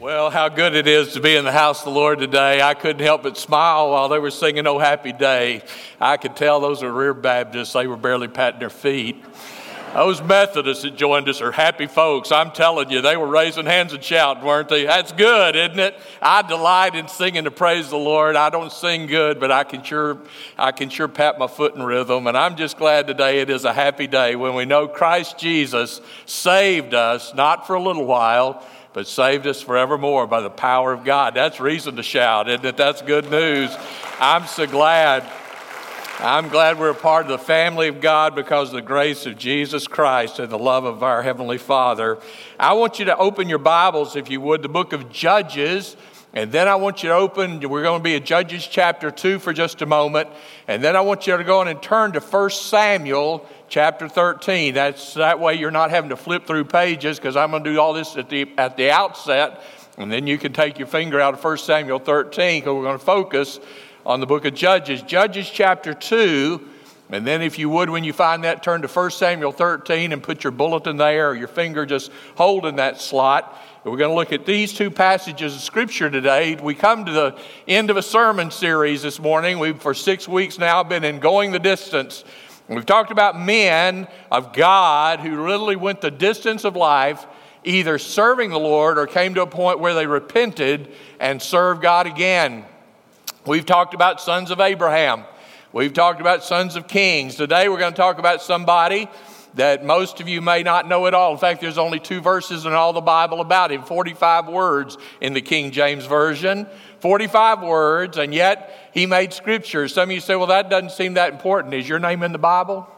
Well, how good it is to be in the house of the Lord today. I couldn't help but smile while they were singing "Oh Happy Day." I could tell those were real Baptists. They were barely patting their feet. Those Methodists that joined us are happy folks. I'm telling you, they were raising hands and shouting, weren't they? That's good, isn't it? I delight in singing to praise the Lord. I don't sing good, but I can sure pat my foot in rhythm. And I'm just glad today it is a happy day when we know Christ Jesus saved us, not for a little while, but saved us forevermore by the power of God. That's reason to shout, isn't it? That's good news. I'm so glad. I'm glad we're a part of the family of God because of the grace of Jesus Christ and the love of our Heavenly Father. I want you to open your Bibles, if you would, the book of Judges. And then I want you to open, we're going to be at Judges chapter 2 for just a moment. And then I want you to go on and turn to 1 Samuel chapter 13. That way you're not having to flip through pages, because I'm going to do all this at the outset. And then you can take your finger out of 1 Samuel 13, because we're going to focus on the book of Judges. Judges chapter 2. And then if you would, when you find that, turn to 1 Samuel 13 and put your bulletin there, or your finger just holding that slot. We're going to look at these two passages of Scripture today. We come to the end of a sermon series this morning. We've, for 6 weeks now, been in Going the Distance. We've talked about men of God who literally went the distance of life, either serving the Lord or came to a point where they repented and served God again. We've talked about sons of Abraham. We've talked about sons of kings. Today we're going to talk about somebody that most of you may not know at all. In fact, there's only 2 verses in all the Bible about him, 45 words in the King James Version, 45 words, and yet he made Scripture. Some of you say, well, that doesn't seem that important. Is your name in the Bible?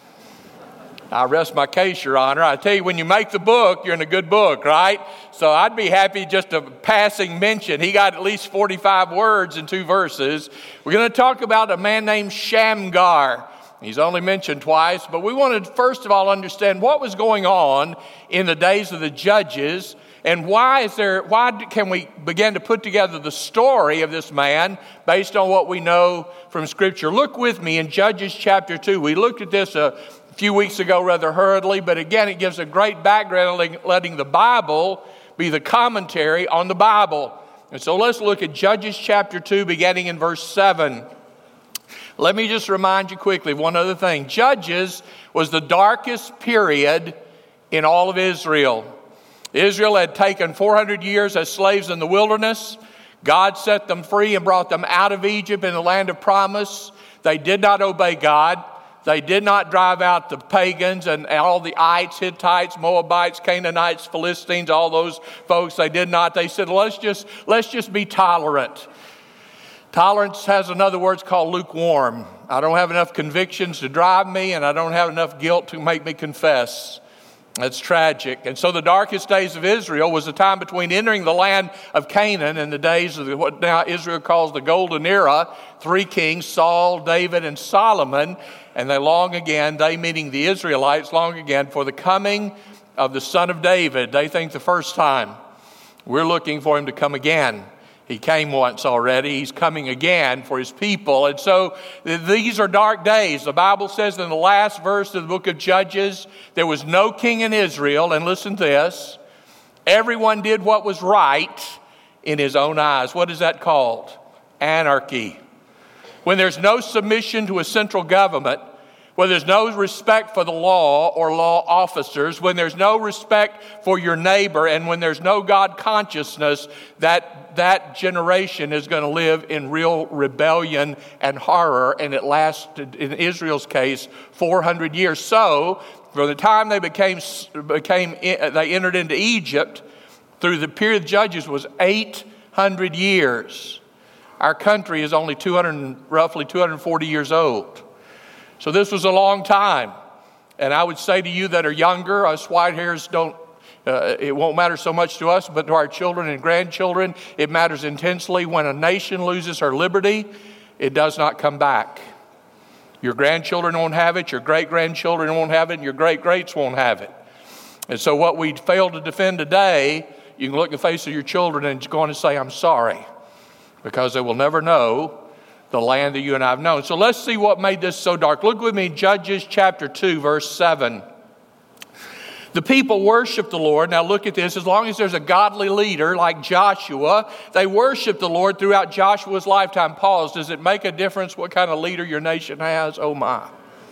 I rest my case, Your Honor. I tell you, when you make the book, you're in a good book, right? So I'd be happy just a passing mention. He got at least 45 words in 2 verses. We're going to talk about a man named Shamgar. He's only mentioned twice, but we want to first of all understand what was going on in the days of the Judges, and why can we begin to put together the story of this man based on what we know from Scripture. Look with me in Judges chapter 2. We looked at this a few weeks ago rather hurriedly, but again, it gives a great background, letting the Bible be the commentary on the Bible. And so let's look at Judges chapter 2, beginning in verse 7. Let me just remind you quickly of one other thing. Judges was the darkest period in all of Israel. Israel had taken 400 years as slaves in the wilderness. God set them free and brought them out of Egypt in the land of promise. They did not obey God. They did not drive out the pagans and all the ites, Hittites, Moabites, Canaanites, Philistines, all those folks. They did not. They said, let's just be tolerant. Tolerance has another word called lukewarm. I don't have enough convictions to drive me, and I don't have enough guilt to make me confess. That's tragic. And so the darkest days of Israel was the time between entering the land of Canaan and the days of what now Israel calls the Golden Era. 3 kings, Saul, David, and Solomon. And they meaning the Israelites, long again for the coming of the Son of David. They think the first time. We're looking for him to come again. He came once already. He's coming again for his people. And so these are dark days. The Bible says in the last verse of the book of Judges, there was no king in Israel. And listen to this. Everyone did what was right in his own eyes. What is that called? Anarchy. When there's no submission to a central government, when there's no respect for the law or law officers, when there's no respect for your neighbor, and when there's no God consciousness, that generation is going to live in real rebellion and horror, and it lasted, in Israel's case, 400 years. So, from the time they they entered into Egypt, through the period of Judges was 800 years. Our country is only roughly 240 years old. So this was a long time. And I would say to you that are younger, us white hairs it won't matter so much to us, but to our children and grandchildren, it matters intensely. When a nation loses her liberty, it does not come back. Your grandchildren won't have it, your great-grandchildren won't have it, and your great-greats won't have it. And so what we fail to defend today, you can look in the face of your children and go on and say, I'm sorry, because they will never know the land that you and I have known. So let's see what made this so dark. Look with me in Judges chapter 2, verse 7. The people worship the Lord. Now look at this. As long as there's a godly leader like Joshua, they worship the Lord throughout Joshua's lifetime. Pause. Does it make a difference what kind of leader your nation has? Oh my.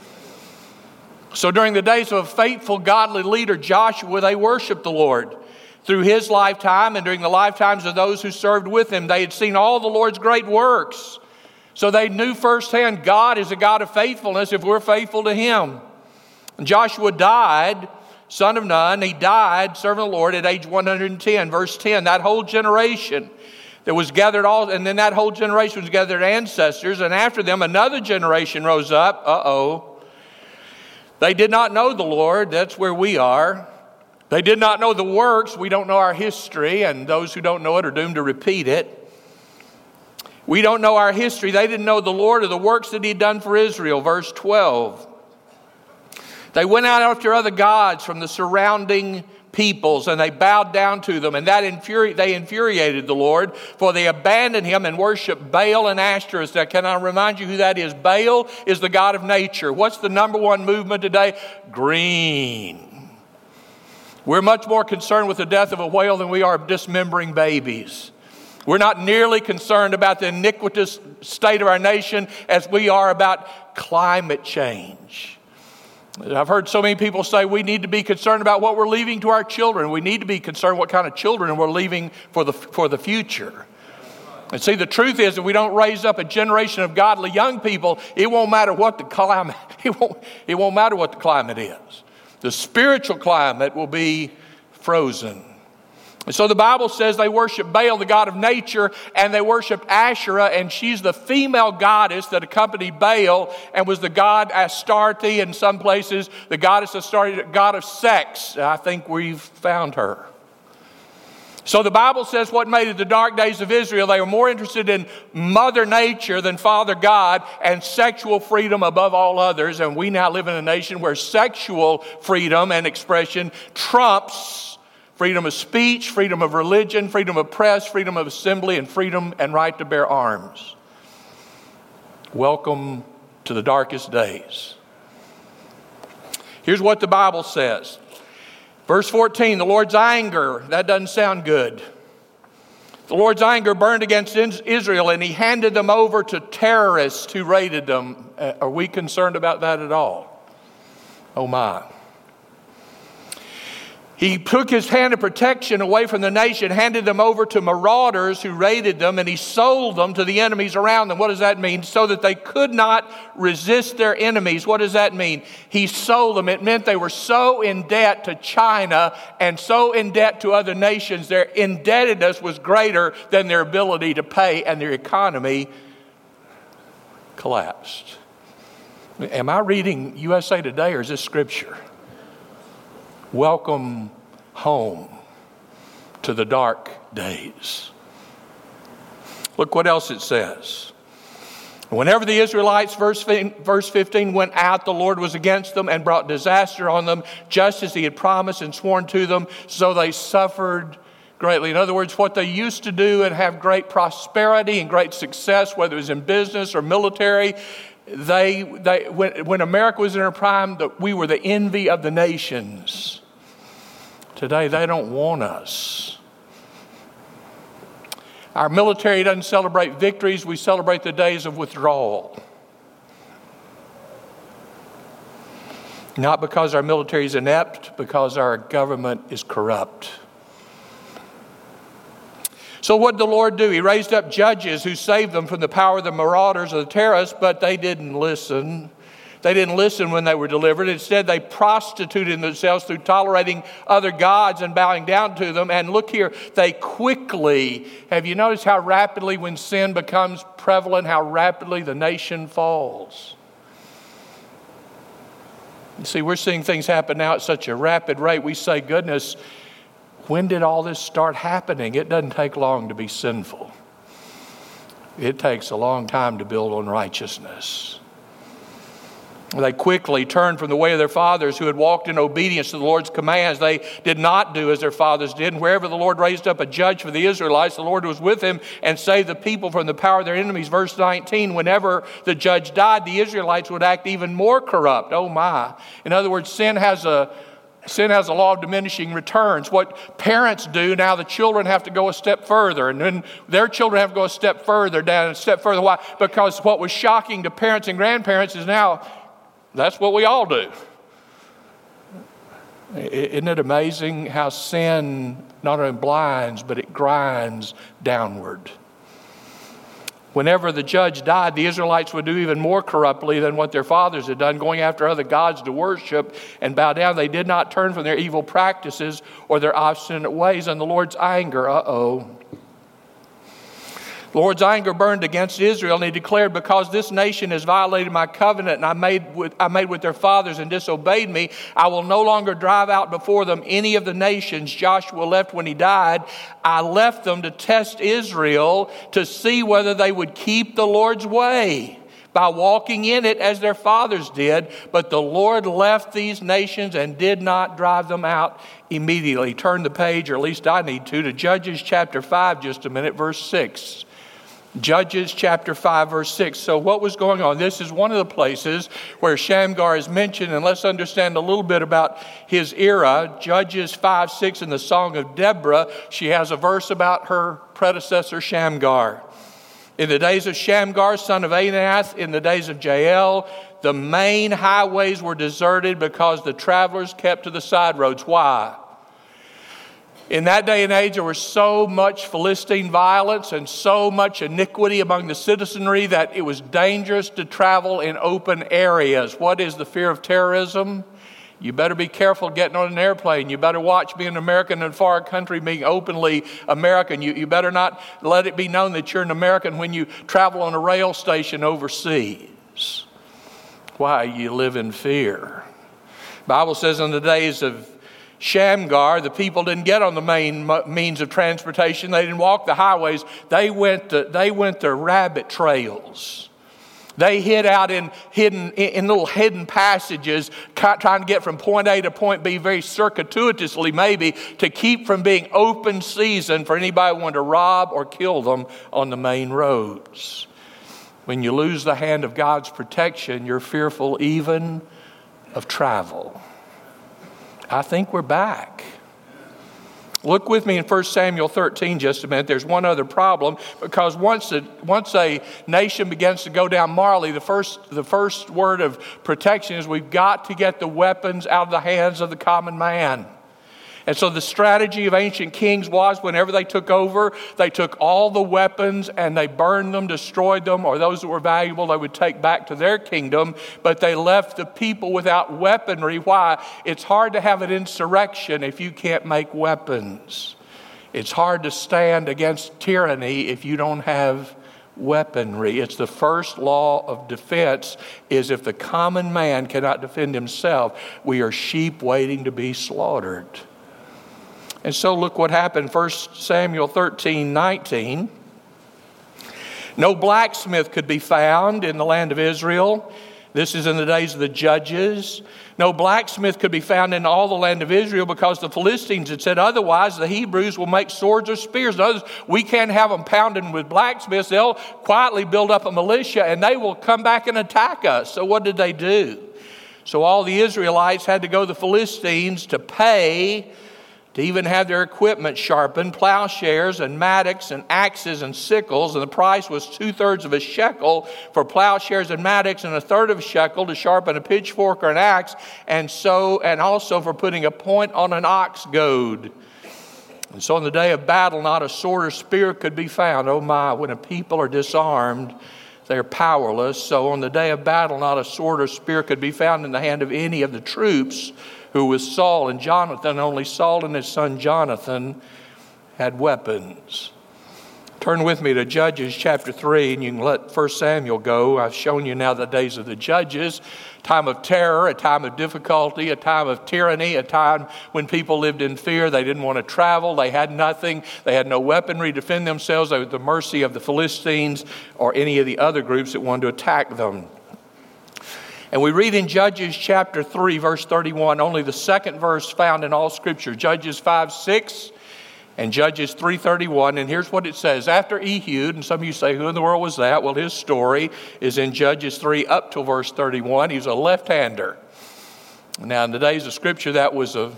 So during the days of a faithful, godly leader, Joshua, they worshiped the Lord through his lifetime and during the lifetimes of those who served with him. They had seen all the Lord's great works. So they knew firsthand God is a God of faithfulness if we're faithful to him. And Joshua died, son of Nun. He died serving the Lord at age 110. Verse 10, that whole generation that was gathered and then that whole generation was gathered ancestors. And after them, another generation rose up. They did not know the Lord. That's where we are. They did not know the works. We don't know our history, and those who don't know it are doomed to repeat it. We don't know our history. They didn't know the Lord or the works that he'd done for Israel. Verse 12. They went out after other gods from the surrounding peoples, and they bowed down to them, and they infuriated the Lord, for they abandoned him and worshiped Baal and Ashtoreth. Now, can I remind you who that is? Baal is the god of nature. What's the number one movement today? Green. We're much more concerned with the death of a whale than we are dismembering babies. We're not nearly concerned about the iniquitous state of our nation as we are about climate change. I've heard so many people say we need to be concerned about what we're leaving to our children. We need to be concerned what kind of children we're leaving for the future. And see, the truth is, if we don't raise up a generation of godly young people, it won't matter what the climate. It won't matter what the climate is. The spiritual climate will be frozen. And so the Bible says they worship Baal, the god of nature, and they worship Asherah, and she's the female goddess that accompanied Baal and was the god Astarte in some places, the goddess Astarte, god of sex. I think we've found her. So the Bible says what made it the dark days of Israel, they were more interested in Mother Nature than Father God and sexual freedom above all others. And we now live in a nation where sexual freedom and expression trumps freedom of speech, freedom of religion, freedom of press, freedom of assembly, and freedom and right to bear arms. Welcome to the darkest days. Here's what the Bible says. Verse 14, the Lord's anger, that doesn't sound good. The Lord's anger burned against Israel, and he handed them over to terrorists who raided them. Are we concerned about that at all? Oh my. He took his hand of protection away from the nation, handed them over to marauders who raided them, and he sold them to the enemies around them. What does that mean? So that they could not resist their enemies. What does that mean? He sold them. It meant they were so in debt to China and so in debt to other nations. Their indebtedness was greater than their ability to pay, and their economy collapsed. Am I reading USA Today or is this scripture? Welcome home to the dark days. Look what else it says. Whenever the Israelites, verse 15, went out, the Lord was against them and brought disaster on them, just as he had promised and sworn to them, so they suffered greatly. In other words, what they used to do and have great prosperity and great success, whether it was in business or military, when America was in her prime, we were the envy of the nations. Today, they don't want us. Our military doesn't celebrate victories. We celebrate the days of withdrawal. Not because our military is inept, because our government is corrupt. So what did the Lord do? He raised up judges who saved them from the power of the marauders of the terrorists, but they didn't listen. They didn't listen when they were delivered. Instead, they prostituted themselves through tolerating other gods and bowing down to them. And look here, they quickly, have you noticed how rapidly when sin becomes prevalent, how rapidly the nation falls? You see, we're seeing things happen now at such a rapid rate. We say, goodness, when did all this start happening? It doesn't take long to be sinful. It takes a long time to build on righteousness. They quickly turned from the way of their fathers who had walked in obedience to the Lord's commands. They did not do as their fathers did. And wherever the Lord raised up a judge for the Israelites, the Lord was with him and saved the people from the power of their enemies. Verse 19, whenever the judge died, the Israelites would act even more corrupt. Oh my. In other words, sin has a Sin has a law of diminishing returns. What parents do, now the children have to go a step further, and then their children have to go a step further down, a step further. Why? Because what was shocking to parents and grandparents is now that's what we all do. Isn't it amazing how sin not only blinds, but it grinds downward? Whenever the judge died, the Israelites would do even more corruptly than what their fathers had done, going after other gods to worship and bow down. They did not turn from their evil practices or their obstinate ways, and the Lord's anger, the Lord's anger burned against Israel, and he declared, because this nation has violated my covenant and I made with their fathers and disobeyed me, I will no longer drive out before them any of the nations Joshua left when he died. I left them to test Israel to see whether they would keep the Lord's way by walking in it as their fathers did. But the Lord left these nations and did not drive them out immediately. Turn the page, or at least I need to Judges chapter 5 just a minute, verse 6. Judges chapter 5, verse 6. So what was going on? This is one of the places where Shamgar is mentioned, and let's understand a little bit about his era. Judges 5, 6 in the Song of Deborah, she has a verse about her predecessor Shamgar. In the days of Shamgar, son of Anath, in the days of Jael, the main highways were deserted because the travelers kept to the side roads. Why? In that day and age, there was so much Philistine violence and so much iniquity among the citizenry that it was dangerous to travel in open areas. What is the fear of terrorism? You better be careful getting on an airplane. You better watch being American in a foreign country, being openly American. You better not let it be known that you're an American when you travel on a rail station overseas. Why? You live in fear. The Bible says in the days of Shamgar, the people didn't get on the main means of transportation. They didn't walk the highways. They went to rabbit trails. They hid out in little hidden passages, trying to get from point A to point B very circuitously maybe, to keep from being open season for anybody who wanted to rob or kill them on the main roads. When you lose the hand of God's protection, you're fearful even of travel. I think we're back. Look with me in 1 Samuel 13 just a minute. There's one other problem, because once a nation begins to go down morally, the first word of protection is we've got to get the weapons out of the hands of the common man. And so the strategy of ancient kings was, whenever they took over, they took all the weapons and they burned them, destroyed them, or those that were valuable they would take back to their kingdom, but they left the people without weaponry. Why? It's hard to have an insurrection if you can't make weapons. It's hard to stand against tyranny if you don't have weaponry. It's the first law of defense, is if the common man cannot defend himself, we are sheep waiting to be slaughtered. And so look what happened, 1 Samuel 13, 19. No blacksmith could be found in the land of Israel. This is in the days of the judges. No blacksmith could be found in all the land of Israel, because the Philistines had said, otherwise the Hebrews will make swords or spears. Others, we can't have them pounding with blacksmiths. They'll quietly build up a militia and they will come back and attack us. So what did they do? So all the Israelites had to go to the Philistines to pay to even have their equipment sharpened, plowshares and mattocks and axes and sickles, and the price was 2/3 of a shekel for plowshares and mattocks, and 1/3 of a shekel to sharpen a pitchfork or an axe, and also for putting a point on an ox goad. And so in the day of battle, not a sword or spear could be found. Oh my, when a people are disarmed, they're powerless. So on the day of battle, not a sword or spear could be found in the hand of any of the troops, who was Saul and Jonathan. Only Saul and his son Jonathan had weapons. Turn with me to Judges chapter 3, and you can let 1 Samuel go. I've shown you now the days of the judges. Time of terror, a time of difficulty, a time of tyranny, a time when people lived in fear. They didn't want to travel. They had nothing. They had no weaponry to defend themselves. They were at the mercy of the Philistines or any of the other groups that wanted to attack them. And we read in Judges chapter 3, verse 31, only the second verse found in all Scripture, Judges 5, 6 and Judges 3:31. And here's what it says. After Ehud, and some of you say, who in the world was that? Well, his story is in Judges 3 up to verse 31. He's a left-hander. Now, in the days of Scripture, that was a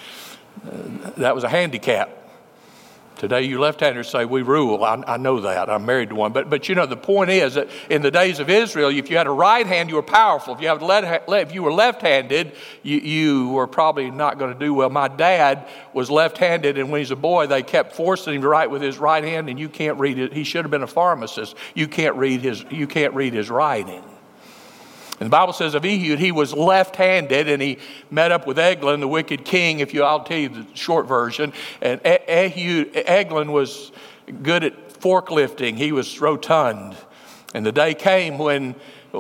handicap. Today, you left-handers say, we rule. I know that. I'm married to one. But the point is that in the days of Israel, if you had a right hand, you were powerful. If you were left-handed, you were probably not going to do well. My dad was left-handed, and when he was a boy, they kept forcing him to write with his right hand, and you can't read it. He should have been a pharmacist. You can't read his writing. And the Bible says of Ehud, he was left-handed, and he met up with Eglon, the wicked king. I'll tell you the short version. And Eglon was good at forklifting. He was rotund. And the day came when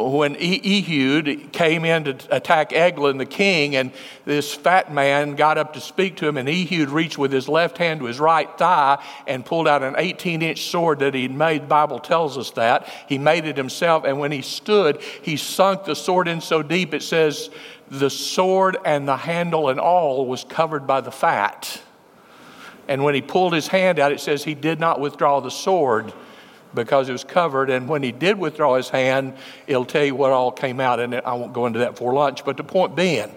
Ehud came in to attack Eglon, the king, and this fat man got up to speak to him, and Ehud reached with his left hand to his right thigh and pulled out an 18-inch sword that he'd made. The Bible tells us that. He made it himself, and when he stood, he sunk the sword in so deep, it says the sword and the handle and all was covered by the fat. And when he pulled his hand out, it says he did not withdraw the sword, because it was covered. And when he did withdraw his hand, it'll tell you what all came out. And I won't go into that for lunch. But the point being,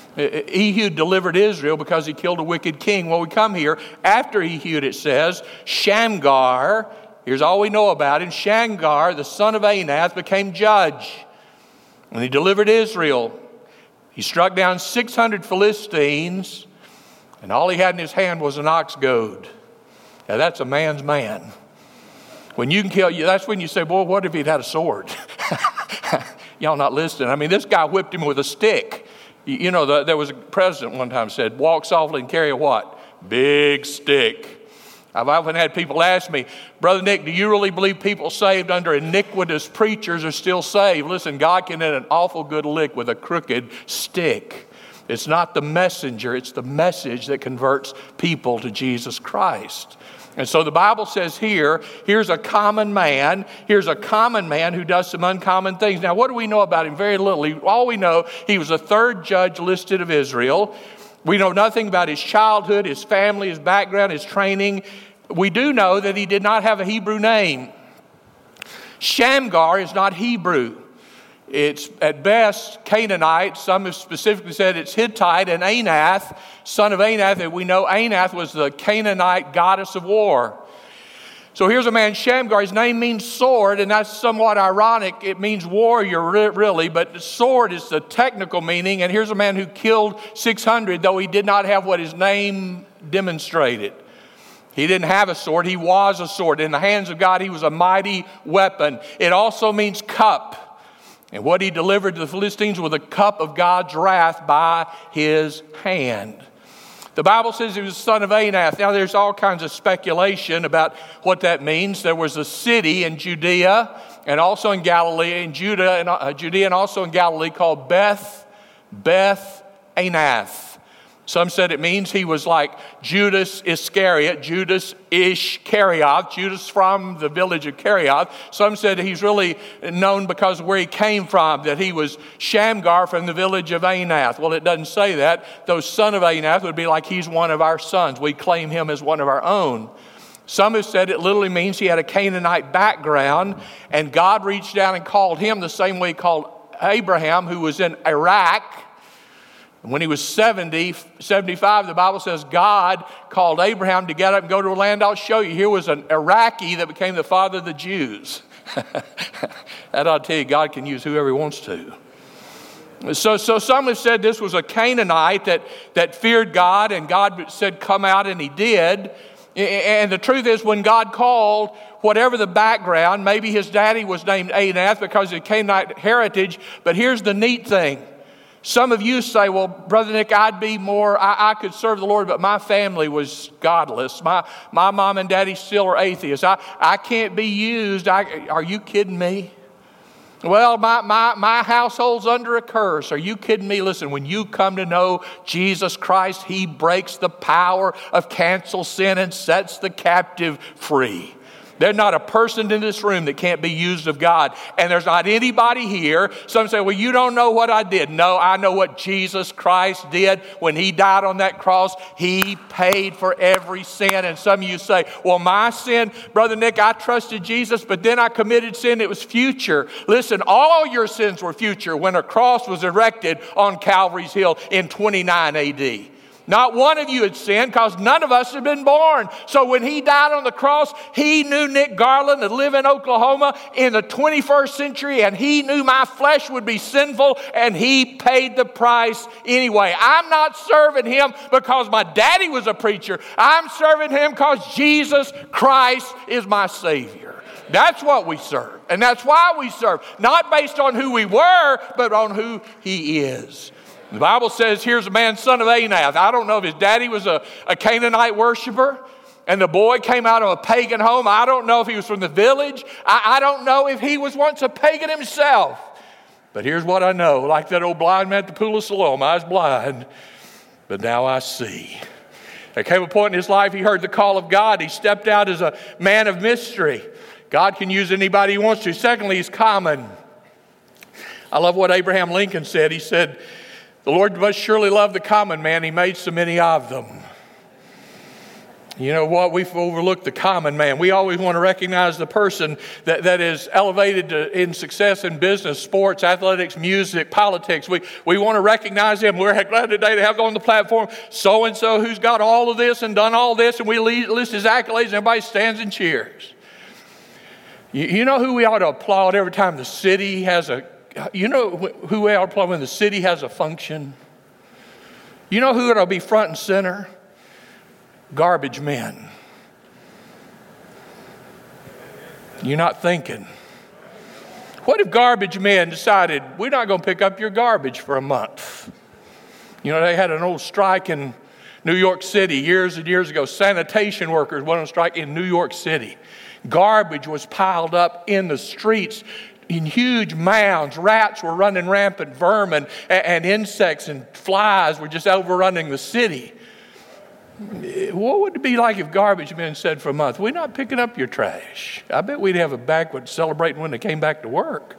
Ehud delivered Israel because he killed a wicked king. Well, we come here. After Ehud, it says, Shamgar, here's all we know about him. Shamgar, the son of Anath, became judge. And he delivered Israel. He struck down 600 Philistines. And all he had in his hand was an ox goad. Now, that's a man's man. When you can kill you, that's when you say, boy, what if he'd had a sword? Y'all not listening. I mean, this guy whipped him with a stick. There was a president one time said, walk softly and carry a what? Big stick. I've often had people ask me, Brother Nick, do you really believe people saved under iniquitous preachers are still saved? Listen, God can hit an awful good lick with a crooked stick. It's not the messenger, it's the message that converts people to Jesus Christ. And so the Bible says here's a common man. Here's a common man who does some uncommon things. Now, what do we know about him? Very little. All we know, he was the third judge listed of Israel. We know nothing about his childhood, his family, his background, his training. We do know that he did not have a Hebrew name. Shamgar is not Hebrew. It's at best Canaanite. Some have specifically said it's Hittite, and Anath, son of Anath. And we know Anath was the Canaanite goddess of war. So here's a man, Shamgar. His name means sword, and that's somewhat ironic. It means warrior, really, but sword is the technical meaning. And here's a man who killed 600, though he did not have what his name demonstrated. He didn't have a sword. He was a sword. In the hands of God, he was a mighty weapon. It also means cup. And what he delivered to the Philistines was a cup of God's wrath by his hand. The Bible says he was the son of Anath. Now there's all kinds of speculation about what that means. There was a city in Judea and also in Galilee, in Judea and also in Galilee called Beth Anath. Some said it means he was like Judas Iscariot, Judas Ishkarioth, Judas from the village of Kerioth. Some said he's really known because of where he came from, that he was Shamgar from the village of Anath. Well, it doesn't say that. Though son of Anath would be like he's one of our sons. We claim him as one of our own. Some have said it literally means he had a Canaanite background, and God reached down and called him the same way he called Abraham, who was in Iraq. When he was 75, the Bible says God called Abraham to get up and go to a land I'll show you. Here was an Iraqi that became the father of the Jews. That I'll tell you, God can use whoever he wants to. So some have said this was a Canaanite that feared God, and God said, come out, and he did. And the truth is, when God called, whatever the background, maybe his daddy was named Anath because of Canaanite heritage, but here's the neat thing. Some of you say, well, Brother Nick, I could serve the Lord, but my family was godless. My mom and daddy still are atheists. I can't be used. Are you kidding me? Well, my household's under a curse. Are you kidding me? Listen, when you come to know Jesus Christ, he breaks the power of canceled sin and sets the captive free. There's not a person in this room that can't be used of God. And there's not anybody here. Some say, well, you don't know what I did. No, I know what Jesus Christ did when he died on that cross. He paid for every sin. And some of you say, well, my sin, Brother Nick, I trusted Jesus, but then I committed sin. It was future. Listen, all your sins were future when a cross was erected on Calvary's Hill in 29 AD. Not one of you had sinned because none of us had been born. So when he died on the cross, he knew Nick Garland that lived in Oklahoma in the 21st century, and he knew my flesh would be sinful, and he paid the price anyway. I'm not serving him because my daddy was a preacher. I'm serving him because Jesus Christ is my Savior. That's what we serve, and that's why we serve. Not based on who we were, but on who he is. The Bible says, here's a man, son of Anath. I don't know if his daddy was a Canaanite worshiper, and the boy came out of a pagan home. I don't know if he was from the village. I don't know if he was once a pagan himself. But here's what I know. Like that old blind man at the pool of Siloam, I was blind, but now I see. There came a point in his life he heard the call of God. He stepped out as a man of mystery. God can use anybody he wants to. Secondly, he's common. I love what Abraham Lincoln said. He said, the Lord must surely love the common man. He made so many of them. You know what? We've overlooked the common man. We always want to recognize the person that is elevated in success in business, sports, athletics, music, politics. We want to recognize him. We're glad today to have on the platform so-and-so who's got all of this and done all this, and we list his accolades, and everybody stands and cheers. You know who we ought to applaud every time the city has you know who we ought to applaud when the city has a function? You know who ought to be front and center? Garbage men. You're not thinking. What if garbage men decided, we're not going to pick up your garbage for a month? You know, they had an old strike in New York City years and years ago. Sanitation workers went on strike in New York City. Garbage was piled up in the streets in huge mounds. Rats were running rampant, vermin and insects and flies were just overrunning the city. What would it be like if garbage men said for a month, we're not picking up your trash? I bet we'd have a banquet celebrating when they came back to work.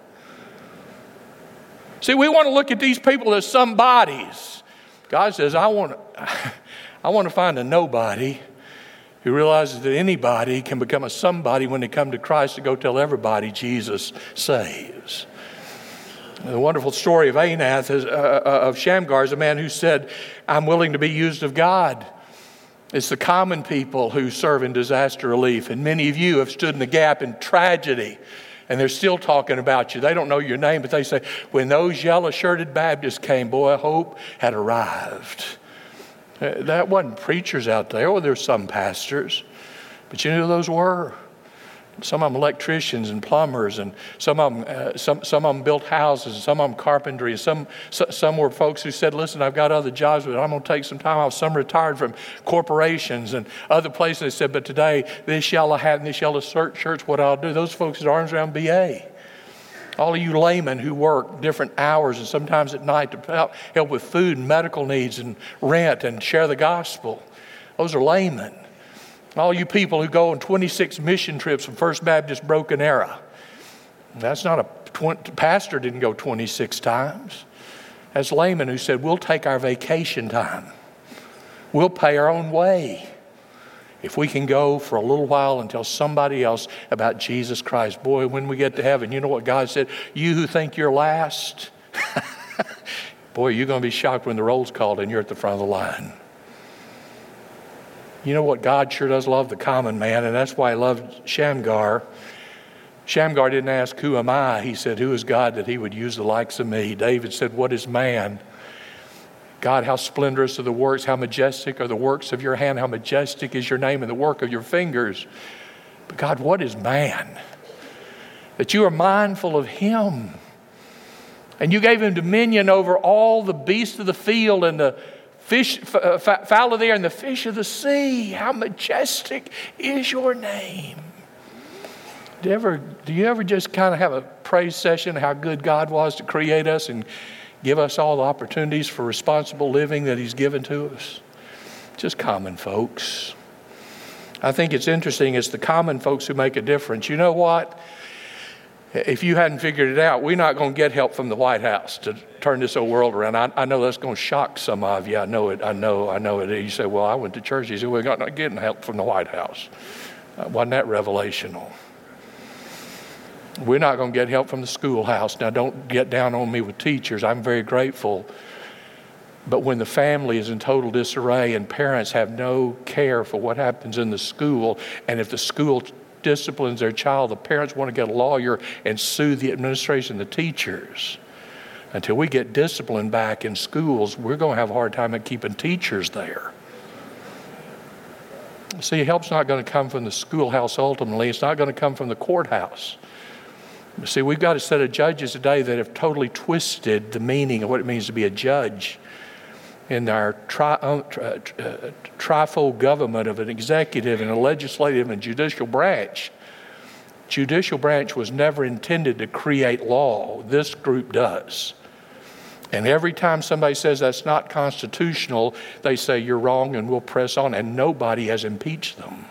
See, we want to look at these people as somebodies. God says, I want to find a nobody who realizes that anybody can become a somebody when they come to Christ to go tell everybody Jesus saves. The wonderful story of Anath, of Shamgar, is a man who said, I'm willing to be used of God. It's the common people who serve in disaster relief. And many of you have stood in the gap in tragedy, and they're still talking about you. They don't know your name, but they say, when those yellow-shirted Baptists came, boy, hope had arrived. That wasn't preachers out there. Oh, there's some pastors. But you know who those were? Some of them electricians and plumbers, and some of them built houses, and some of them carpentry. And some were folks who said, listen, I've got other jobs, but I'm going to take some time off. Some retired from corporations and other places. They said, but today, this yellow hat and this yellow shirt's what I'll do. Those folks with arms around BA. All of you laymen who work different hours and sometimes at night to help with food and medical needs and rent and share the gospel. Those are laymen. All you people who go on 26 mission trips from First Baptist Broken Arrow. That's not pastor didn't go 26 times. That's laymen who said, we'll take our vacation time. We'll pay our own way. If we can go for a little while and tell somebody else about Jesus Christ, boy, when we get to heaven, you know what God said? You who think you're last, boy, you're going to be shocked when the roll's called and you're at the front of the line. You know what? God sure does love the common man, and that's why he loved Shamgar. Shamgar didn't ask, who am I? He said, who is God that he would use the likes of me? David said, what is man? God, how splendorous are the works, how majestic are the works of your hand, how majestic is your name and the work of your fingers. But God, what is man? That you are mindful of him. And you gave him dominion over all the beasts of the field and the fish, fowl of the air and the fish of the sea. How majestic is your name. Do you ever just kind of have a praise session how good God was to create us and give us all the opportunities for responsible living that he's given to us? Just common folks. I think it's interesting. It's the common folks who make a difference. You know what? If you hadn't figured it out, we're not going to get help from the White House to turn this old world around. I know that's going to shock some of you. I know it. You say, well, I went to church. You say, we're not getting help from the White House. Wasn't that revelational? We're not going to get help from the schoolhouse. Now, don't get down on me with teachers. I'm very grateful. But when the family is in total disarray and parents have no care for what happens in the school, and if the school disciplines their child, the parents want to get a lawyer and sue the administration, the teachers. Until we get discipline back in schools, we're going to have a hard time at keeping teachers there. See, help's not going to come from the schoolhouse ultimately. It's not going to come from the courthouse. See, we've got a set of judges today that have totally twisted the meaning of what it means to be a judge. In our trifold government of an executive and a legislative and judicial branch. Judicial branch was never intended to create law. This group does. And every time somebody says that's not constitutional, they say you're wrong and we'll press on, and nobody has impeached them.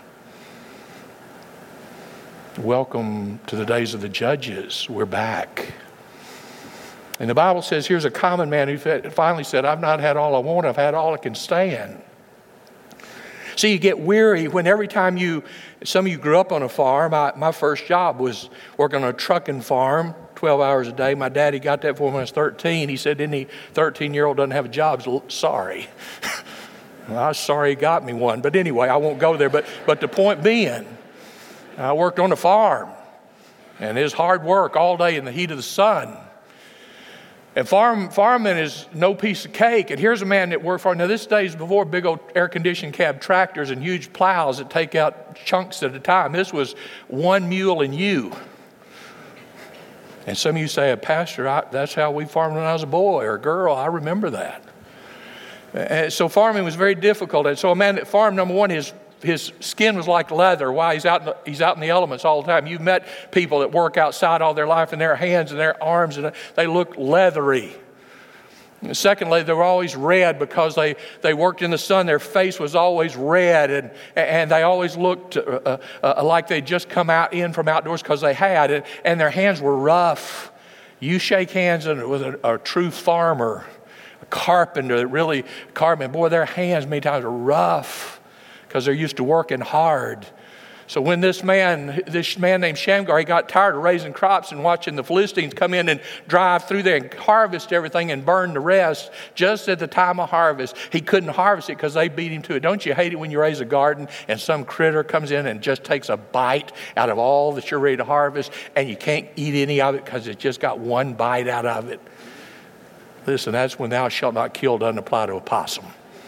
Welcome to the days of the judges. We're back. And the Bible says, here's a common man who finally said, I've not had all I want, I've had all I can stand. See, you get weary when every time some of you grew up on a farm. My first job was working on a trucking farm, 12 hours a day. My daddy got that for me when I was 13. He said, any 13-year-old doesn't have a job. So, sorry. Well, I was sorry he got me one. But anyway, I won't go there. But the point being, I worked on a farm. And it was hard work all day in the heat of the sun. And farming is no piece of cake. And here's a man that worked for him. Now, this day is before big old air-conditioned cab tractors and huge plows that take out chunks at a time. This was one mule and you. And some of you say, Pastor, that's how we farmed when I was a boy or a girl. I remember that. And so farming was very difficult. And so a man that farmed, number one, his skin was like leather. Why? He's out in the elements all the time. You've met people that work outside all their life, and their hands and their arms, and they look leathery. And secondly, they were always red because they worked in the sun. Their face was always red, and they always looked like they'd just come in from outdoors because they had, and their hands were rough. You shake hands with a true farmer, a carpenter that really carpenter. Boy, their hands many times are rough, because they're used to working hard. So when this man named Shamgar, he got tired of raising crops and watching the Philistines come in and drive through there and harvest everything and burn the rest just at the time of harvest. He couldn't harvest it because they beat him to it. Don't you hate it when you raise a garden and some critter comes in and just takes a bite out of all that you're ready to harvest, and you can't eat any of it because it just got one bite out of it? Listen, that's when thou shalt not kill doesn't apply to a possum.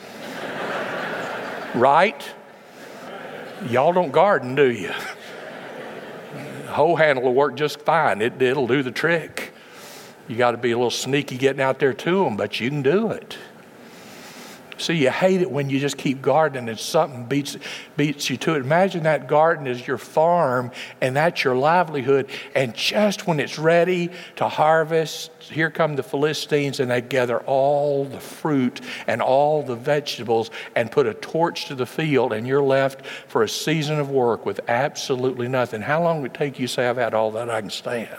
Right? Y'all don't garden, do you? The hoe handle will work just fine. It'll do the trick. You got to be a little sneaky getting out there to them, but you can do it. See, you hate it when you just keep gardening and something beats you to it. Imagine that garden is your farm and that's your livelihood. And just when it's ready to harvest, here come the Philistines and they gather all the fruit and all the vegetables and put a torch to the field, and you're left for a season of work with absolutely nothing. How long would it take you to say, I've had all that I can stand?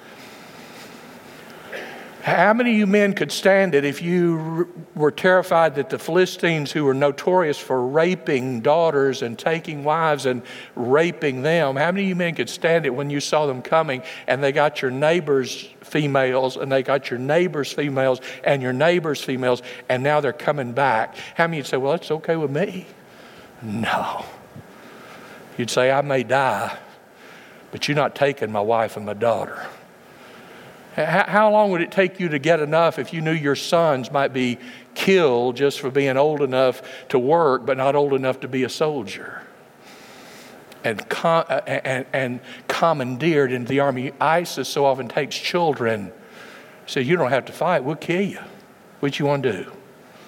How many of you men could stand it if you were terrified that the Philistines, who were notorious for raping daughters and taking wives and raping them, how many of you men could stand it when you saw them coming and they got your neighbors' females and they got your neighbors' females and your neighbors' females, and now they're coming back? How many of you say, well, it's okay with me? No. You'd say, I may die, but you're not taking my wife and my daughter. How long would it take you to get enough if you knew your sons might be killed just for being old enough to work but not old enough to be a soldier? And commandeered into the army. ISIS so often takes children. So you don't have to fight, we'll kill you. What you want to do?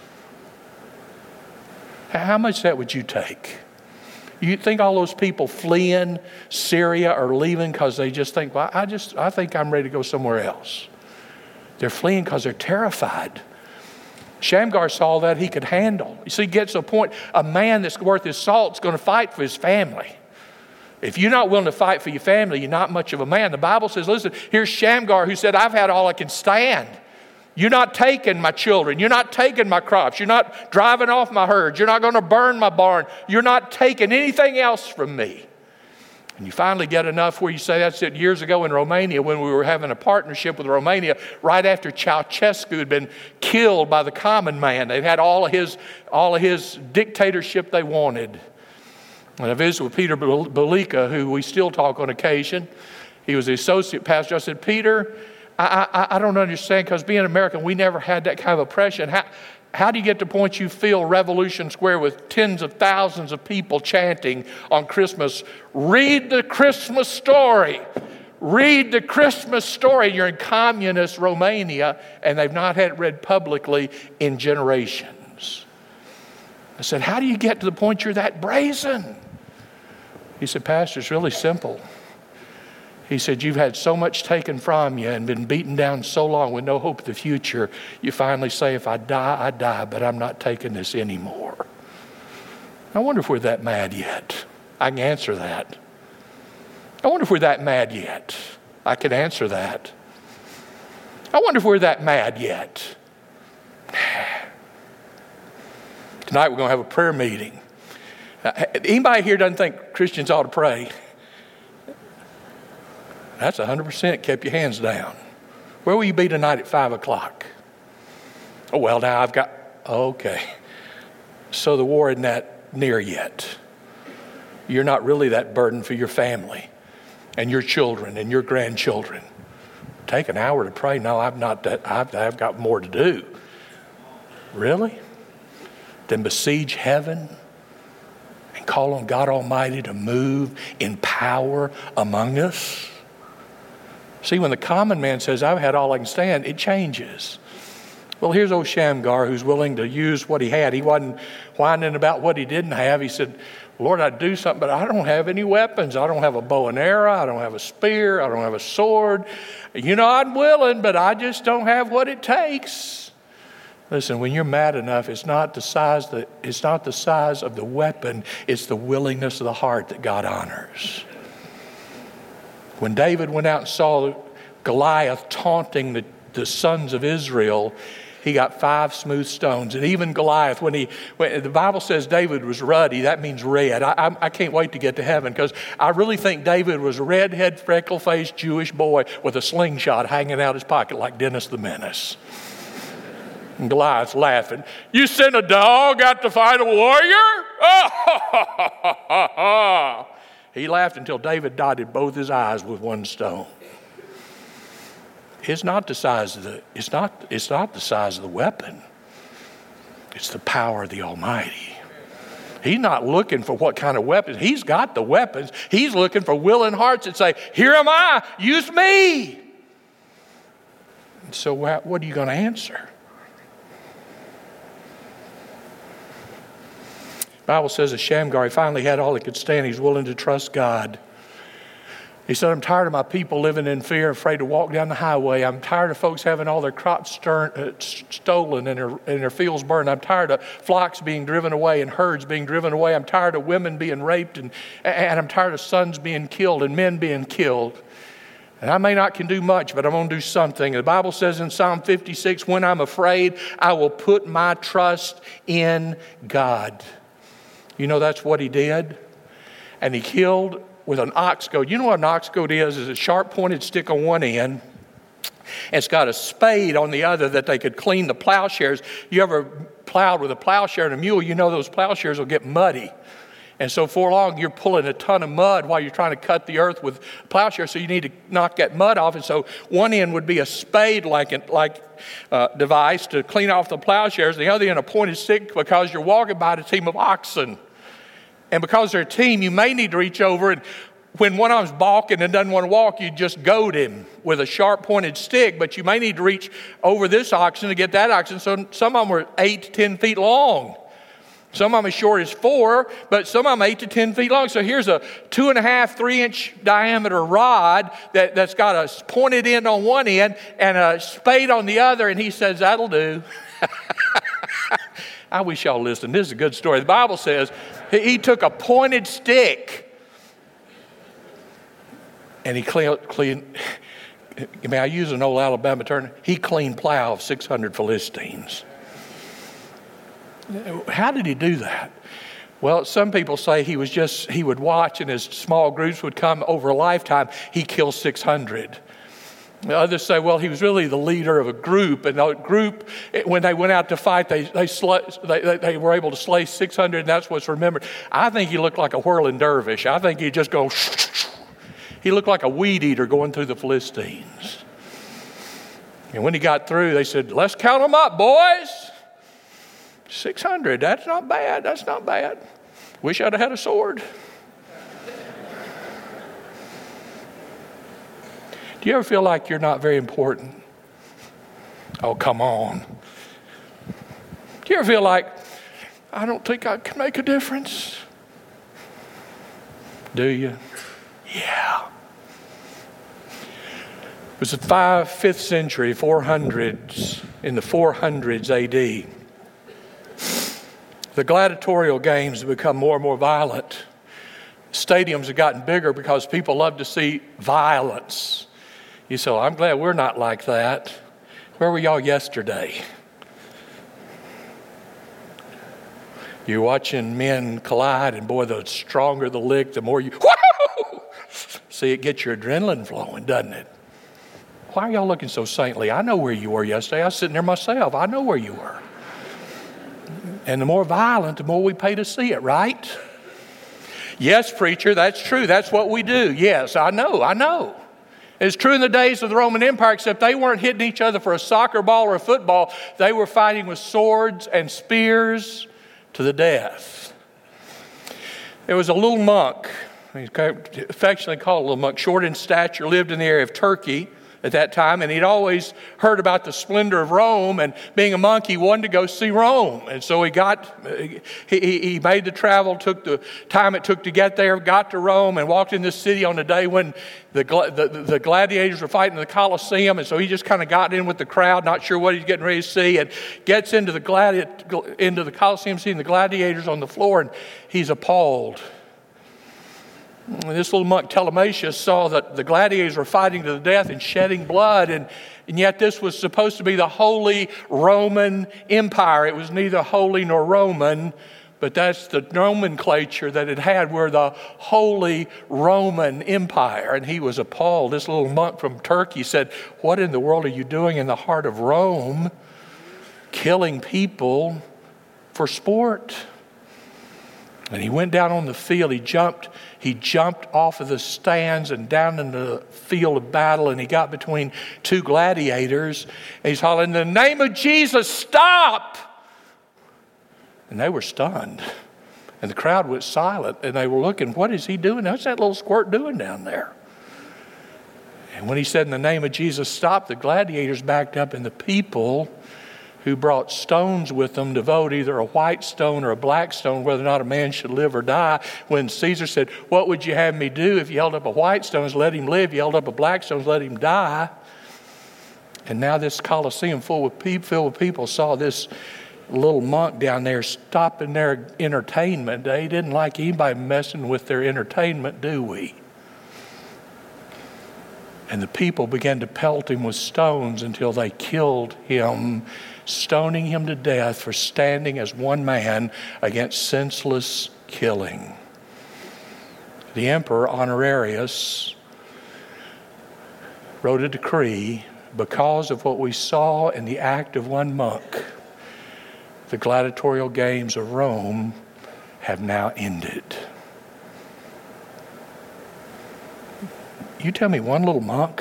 How much of that would you take? You think all those people fleeing Syria are leaving because they just think, well, I think I'm ready to go somewhere else. They're fleeing because they're terrified. Shamgar saw that he could handle. You see, it gets to a point, a man that's worth his salt is going to fight for his family. If you're not willing to fight for your family, you're not much of a man. The Bible says, listen, here's Shamgar who said, I've had all I can stand. You're not taking my children. You're not taking my crops. You're not driving off my herds. You're not going to burn my barn. You're not taking anything else from me. And you finally get enough where you say, that's it. Years ago in Romania, when we were having a partnership with Romania, right after Ceausescu had been killed by the common man, they'd had all of his dictatorship they wanted. And I visited with Peter Belika, who we still talk on occasion. He was the associate pastor. I said, Peter, I don't understand, because being American, we never had that kind of oppression. How do you get to the point you feel Revolution Square with tens of thousands of people chanting on Christmas, read the Christmas story, read the Christmas story. You're in communist Romania, and they've not had it read publicly in generations. I said, how do you get to the point you're that brazen? He said, Pastor, it's really simple. He said, you've had so much taken from you and been beaten down so long with no hope of the future, you finally say, if I die, I die, but I'm not taking this anymore. I wonder if we're that mad yet. I can answer that. I wonder if we're that mad yet. I can answer that. I wonder if we're that mad yet. Tonight we're going to have a prayer meeting. Anybody here doesn't think Christians ought to pray? That's 100%. Kept your hands down. Where will you be tonight at 5 o'clock? Oh, well, now okay. So the war isn't that near yet. You're not really that burden for your family and your children and your grandchildren. Take an hour to pray. No, I've got more to do. Really? Then besiege heaven and call on God Almighty to move in power among us? See, when the common man says, I've had all I can stand, it changes. Well, here's old Shamgar who's willing to use what he had. He wasn't whining about what he didn't have. He said, Lord, I'd do something, but I don't have any weapons. I don't have a bow and arrow. I don't have a spear. I don't have a sword. I'm willing, but I just don't have what it takes. Listen, when you're mad enough, it's not the size of the weapon. It's the willingness of the heart that God honors. When David went out and saw Goliath taunting the sons of Israel, he got 5 smooth stones. And even Goliath, when the Bible says David was ruddy, that means red. I can't wait to get to heaven, because I really think David was a redhead, freckle-faced Jewish boy with a slingshot hanging out his pocket like Dennis the Menace. And Goliath's laughing. You sent a dog out to fight a warrior? He laughed until David dotted both his eyes with one stone. It's not the size of the weapon. It's the power of the Almighty. He's not looking for what kind of weapons. He's got the weapons. He's looking for willing hearts that say, here am I, use me. So what are you going to answer? The Bible says that Shamgar, he finally had all he could stand. He's willing to trust God. He said, I'm tired of my people living in fear, afraid to walk down the highway. I'm tired of folks having all their crops stolen and their fields burned. I'm tired of flocks being driven away and herds being driven away. I'm tired of women being raped and I'm tired of sons being killed and men being killed. And I may not can do much, but I'm going to do something. The Bible says in Psalm 56, when I'm afraid, I will put my trust in God. That's what he did. And he killed with an ox goad. You know what an ox goad is? It's a sharp-pointed stick on one end. It's got a spade on the other that they could clean the plowshares. You ever plowed with a plowshare and a mule, those plowshares will get muddy. And so for long, you're pulling a ton of mud while you're trying to cut the earth with plowshare, so you need to knock that mud off. And so one end would be a spade-like device to clean off the plowshares, and the other end a pointed stick because you're walking by a team of oxen. And because they're a team, you may need to reach over, and when one of them's balking and doesn't want to walk, you just goad him with a sharp-pointed stick, but you may need to reach over this oxen to get that oxen. So some of them are 8 to 10 feet long. Some of them as short as 4, but some of them 8 to 10 feet long. So here's a 2.5, 3-inch diameter rod that's got a pointed end on one end and a spade on the other, and he says, that'll do. I wish y'all listened. This is a good story. The Bible says he took a pointed stick and he cleaned, may I use an old Alabama term? He cleaned plow of 600 Philistines. How did he do that? Well, some people say he would watch and as small groups would come over a lifetime, he killed 600. Others say, well, he was really the leader of a group, and the group, when they went out to fight, they were able to slay 600, and that's what's remembered. I think he looked like a whirling dervish. I think he'd just go, he looked like a weed eater going through the Philistines. And when he got through, they said, let's count them up, boys. 600, that's not bad, that's not bad. Wish I'd have had a sword. Do you ever feel like you're not very important? Oh, come on. Do you ever feel like, I don't think I can make a difference? Do you? Yeah. It was the 5th century, 400s, in the 400s AD. The gladiatorial games have become more and more violent. Stadiums have gotten bigger because people love to see violence. You say, well, I'm glad we're not like that. Where were y'all yesterday? You're watching men collide, and boy, the stronger the lick, the more you, whoo! See, it gets your adrenaline flowing, doesn't it? Why are y'all looking so saintly? I know where you were yesterday. I was sitting there myself. I know where you were. And the more violent, the more we pay to see it, right? Yes, preacher, that's true. That's what we do. Yes, I know. It's true in the days of the Roman Empire, except they weren't hitting each other for a soccer ball or a football. They were fighting with swords and spears to the death. There was a little monk, he's affectionately called a little monk, short in stature, lived in the area of Turkey at that time, and he'd always heard about the splendor of Rome, and being a monk, he wanted to go see Rome. And so he made the travel, took the time it took to get there, got to Rome, and walked in this city on the day when the gladiators were fighting in the Colosseum. And so he just kind of got in with the crowd, not sure what he's getting ready to see, and gets into the Colosseum, seeing the gladiators on the floor, and he's appalled. This little monk Telemachus saw that the gladiators were fighting to the death and shedding blood, and yet this was supposed to be the Holy Roman Empire. It was neither holy nor Roman, but that's the nomenclature that it had. We're the Holy Roman Empire, and he was appalled. This little monk from Turkey said, what in the world are you doing in the heart of Rome, killing people for sport? And he went down on the field. He jumped off of the stands and down into the field of battle, and he got between two gladiators. And he's hollering, in the name of Jesus, stop! And they were stunned. And the crowd was silent, and they were looking, what is he doing? What's that little squirt doing down there? And when he said, in the name of Jesus, stop, the gladiators backed up, and the people who brought stones with them to vote either a white stone or a black stone, whether or not a man should live or die. When Caesar said, what would you have me do? If you held up a white stone, let him live. You held up a black stone, let him die. And now this Colosseum filled with people saw this little monk down there stopping their entertainment. They didn't like anybody messing with their entertainment, do we? And the people began to pelt him with stones until they killed him, stoning him to death for standing as one man against senseless killing. The emperor Honorius wrote a decree because of what we saw in the act of one monk. The gladiatorial games of Rome have now ended. You tell me one little monk?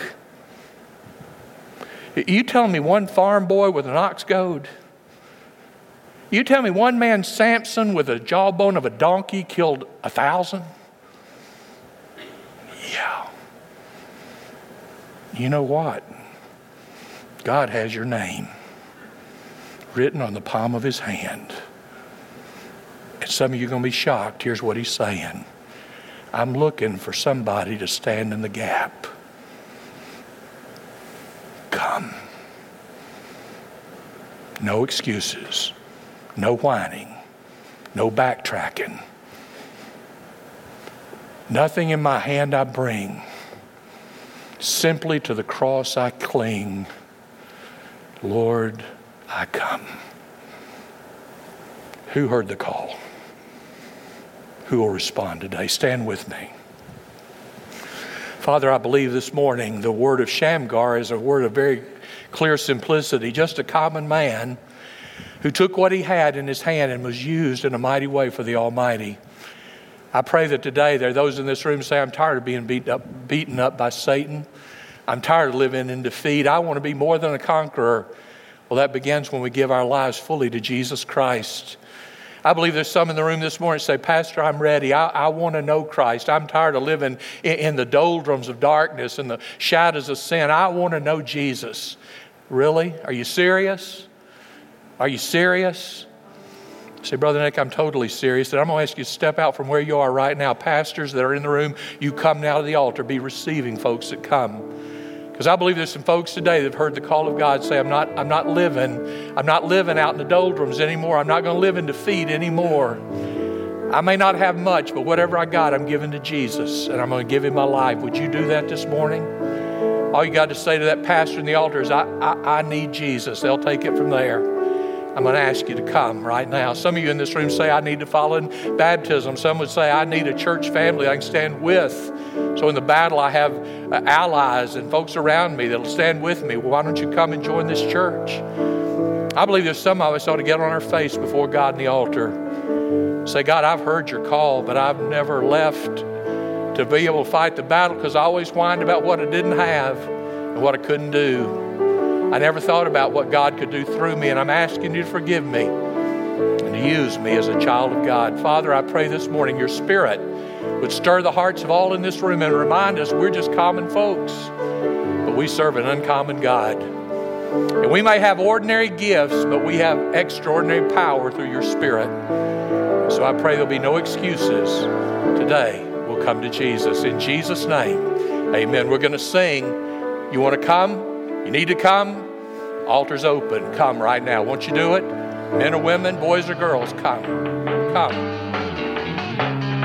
You tell me one farm boy with an ox goad? You tell me one man Samson with a jawbone of a donkey killed 1,000? Yeah. You know what? God has your name written on the palm of his hand. And some of you are going to be shocked. Here's what he's saying. I'm looking for somebody to stand in the gap. Come. No excuses. No whining. No backtracking. Nothing in my hand I bring. Simply to the cross I cling. Lord, I come. Who heard the call? Who will respond today? Stand with me. Father, I believe this morning the word of Shamgar is a word of very clear simplicity. Just a common man who took what he had in his hand and was used in a mighty way for the Almighty. I pray that today there are those in this room who say, I'm tired of being beaten up by Satan. I'm tired of living in defeat. I want to be more than a conqueror. Well, that begins when we give our lives fully to Jesus Christ. I believe there's some in the room this morning who say, Pastor, I'm ready. I want to know Christ. I'm tired of living in the doldrums of darkness and the shadows of sin. I want to know Jesus. Really? Are you serious? Are you serious? Say, Brother Nick, I'm totally serious. And I'm going to ask you to step out from where you are right now. Pastors that are in the room, you come now to the altar. Be receiving folks that come. Because I believe there's some folks today that have heard the call of God say, I'm not living out in the doldrums anymore. I'm not going to live in defeat anymore. I may not have much, but whatever I got, I'm giving to Jesus, and I'm going to give him my life. Would you do that this morning? All you got to say to that pastor in the altar is, I need Jesus. They'll take it from there. I'm going to ask you to come right now. Some of you in this room say, I need to follow in baptism. Some would say, I need a church family I can stand with. So in the battle, I have allies and folks around me that'll stand with me. Well, why don't you come and join this church? I believe there's some of us ought to get on our face before God in the altar. Say, God, I've heard your call, but I've never left to be able to fight the battle because I always whined about what I didn't have and what I couldn't do. I never thought about what God could do through me, and I'm asking you to forgive me and to use me as a child of God. Father, I pray this morning your Spirit would stir the hearts of all in this room and remind us we're just common folks, but we serve an uncommon God. And we may have ordinary gifts, but we have extraordinary power through your Spirit. So I pray there'll be no excuses today. We'll come to Jesus. In Jesus' name, amen. We're going to sing. You want to come? You need to come? Altar's open. Come right now. Won't you do it? Men or women, boys or girls, come. Come.